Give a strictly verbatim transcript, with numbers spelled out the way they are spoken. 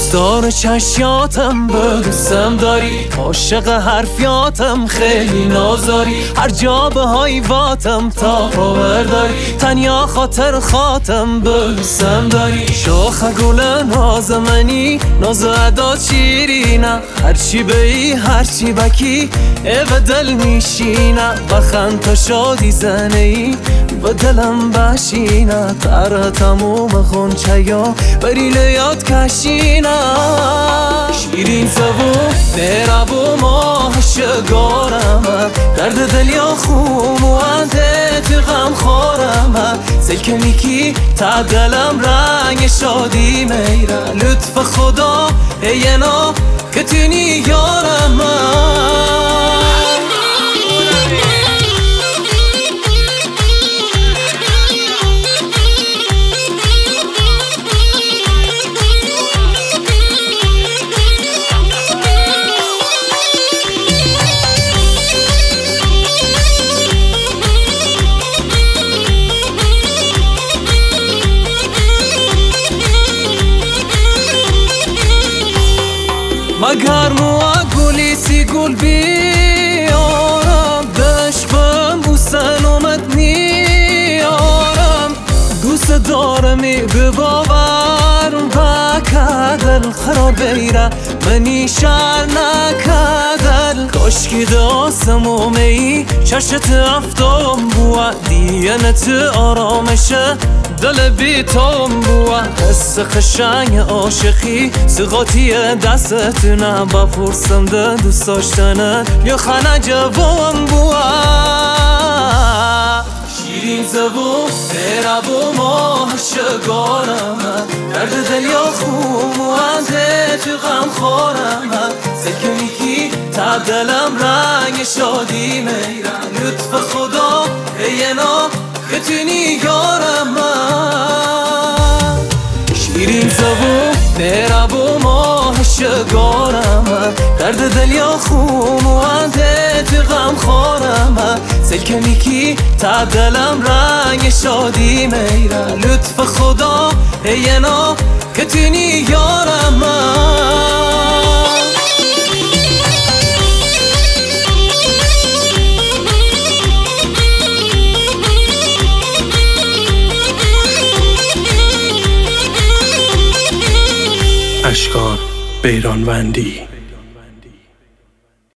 دوستدار چشیاتم برسم داری، عاشق حرفیاتم خیلی نازاری، هر جا به هایواتم تا باور داری، تنیا خاطر خاتم برسم داری. شاخ گل ناز منی، ناز ادا شیرینه، هرچی بی هرچی بکی ای دل میشینه، بخند تا شادی زنه ای به دلم بشینه، تر تموم خونچه یا بریل یاد کشینه. شیرین زبون نرابو ماه شگارم، درد دل یا خون و انده تو غم خورم، سلکنی کی تا دلم رنگ شادی میره، لطف خدا اینا که تینی یارم. مگر مو گلی سی گل بیارم، دشبم بو سلامت نیارم، دوست دارمی به باورم و کدل خراب بیره منی شر نکدل، کاشکی داستم و می چشت افتام بوا، دیانت آرامشه دل بیتام بوا، حس خشنگ عاشقی سقاطی دستتونه، با فرسم ده دوست داشتنه یا خانه جوام بوا. شیرین زبون نرابو ماه شگارم، درد دل یا خون و انده تو غم خورم، سلکنی کی تا دلم رنگ شادی میره، لطف خدا اینا که تینی یارم. شیرین زبون نرابو ماه شگارم، درد دل یا خون و انده تو غم خورم، سلکنی کی تا دلم رنگ شادی میره، لطف خدا اینا که تینی یارم. اشکان بیرانوندی.